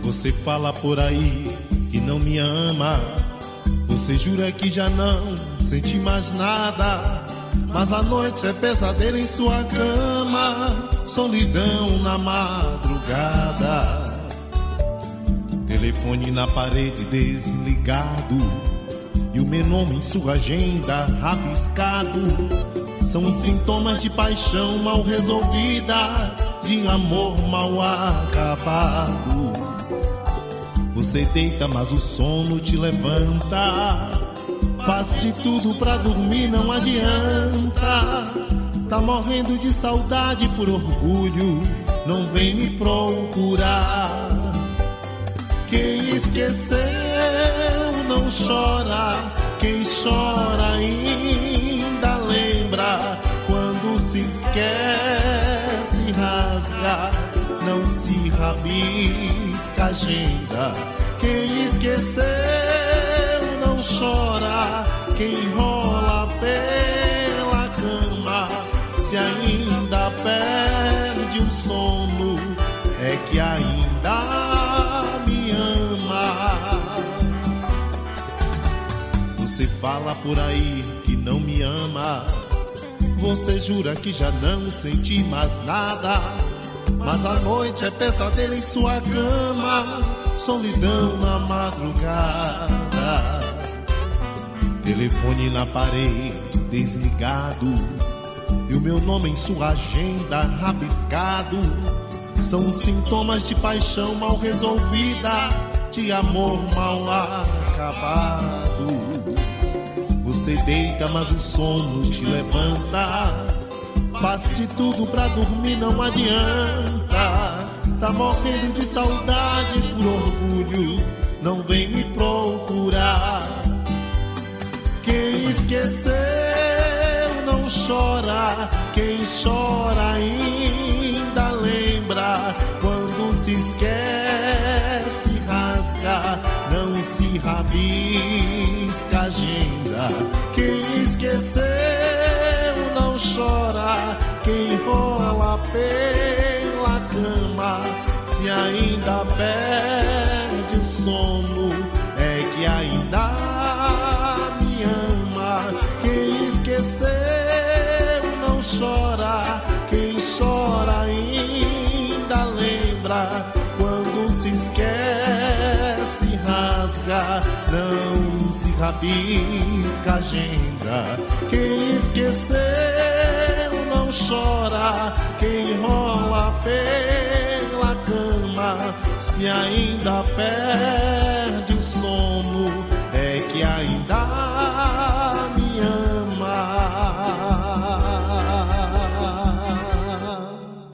Você fala por aí que não me ama. Você jura que já não sente mais nada. Mas a noite é pesadelo em sua cama, solidão na madrugada. Telefone na parede desligado e o meu nome em sua agenda rabiscado. São sintomas de paixão mal resolvida, de amor mal acabado. Você deita, mas o sono te levanta. Faz de tudo pra dormir, não adianta. Tá morrendo de saudade por orgulho, não vem me procurar. Quem esqueceu não chora, quem chora ainda lembra. Quando se esquece, rasga, não se rabisca a agenda. Quem esqueceu não chora, quem rola pela cama. Se ainda perde o sono, é que ainda me ama. Você fala por aí que não me ama. Você jura que já não sente mais nada. Mas a noite é pesadelo em sua cama, solidão na madrugada. Telefone na parede desligado e o meu nome em sua agenda rabiscado. São sintomas de paixão mal resolvida, de amor mal acabado. Você deita, mas o sono te levanta. Faz de tudo pra dormir, não adianta. Tá morrendo de saudade por orgulho, não vem me procurar. Quem esqueceu não chora, quem chora ainda lembra. Quando se esquece, rasga, não se rabisca a agenda. Quem esqueceu não chora, quem rola pela cama. Se ainda perde o sono, é que ainda me ama. Quem esqueceu não chora, quem chora ainda lembra. Quando se esquece, rasga, não se rabisca a agenda. Quem esqueceu não chora, quem rola pela cama. Se ainda perde o sono, é que ainda